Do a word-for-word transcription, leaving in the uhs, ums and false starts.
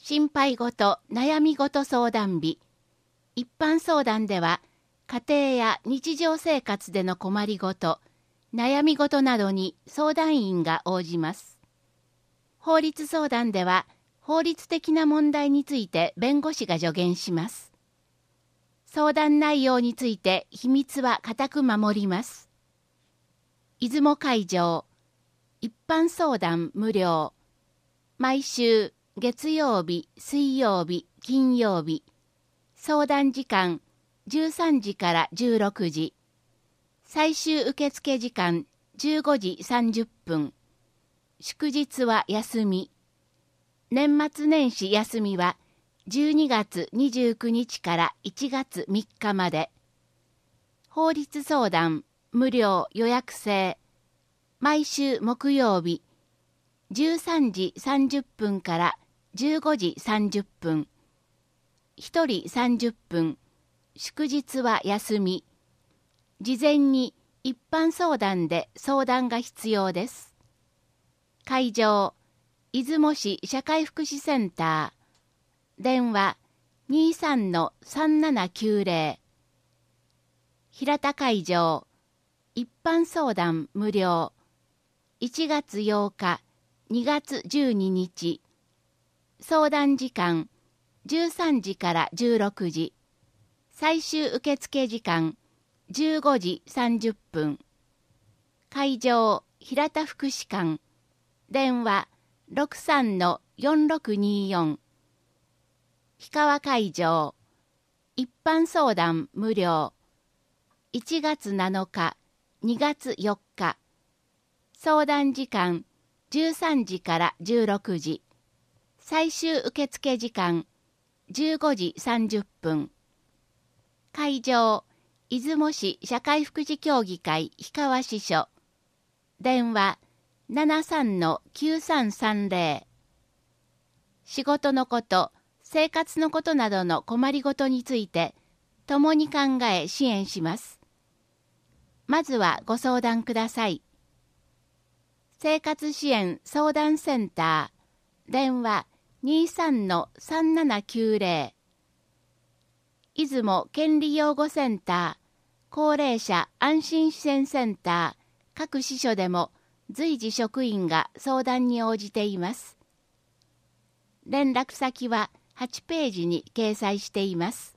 心配事、悩み事相談日。一般相談では、家庭や日常生活での困りごと、悩み事などに相談員が応じます。法律相談では、法律的な問題について弁護士が助言します。相談内容について秘密は固く守ります。出雲会場、一般相談無料。毎週月曜日、水曜日、金曜日。相談時間じゅうさんじからじゅうろくじ。最終受付時間じゅうごじさんじゅっぷん。祝日は休み。年末年始休みはじゅうにがつにじゅうくにちからいちがつみっかまで。法律相談無料予約制。毎週木曜日じゅうさんじさんじゅっぷんからじゅうごじさんじゅっぷん。ひとりさんじゅっぷん。祝日は休み。事前に一般相談で相談が必要です。会場、出雲市社会福祉センター。電話 にじゅうさんのさんななきゅうぜろ。平田会場、一般相談無料。いちがつようか、にがつじゅうににち。相談時間じゅうさんじからじゅうろくじ。最終受付時間じゅうごじさんじゅっぷん。会場、平田福祉館。電話 ろくさんのよんろくによん。氷川会場、一般相談無料。いちがつなのか、にがつよっか。相談時間じゅうさんじからじゅうろくじ。最終受付時間じゅうごじさんじゅっぷん。会場、出雲市社会福祉協議会氷川支所。電話 ななさんのきゅうさんさんぜろ。仕事のこと、生活のことなどの困りごとについて共に考え支援します。まずはご相談ください。生活支援相談センター。電話 にじゅうさんのさんななきゅうぜろ。出雲権利擁護センター、高齢者安心支援センター、各支所でも随時職員が相談に応じています。連絡先ははちページに掲載しています。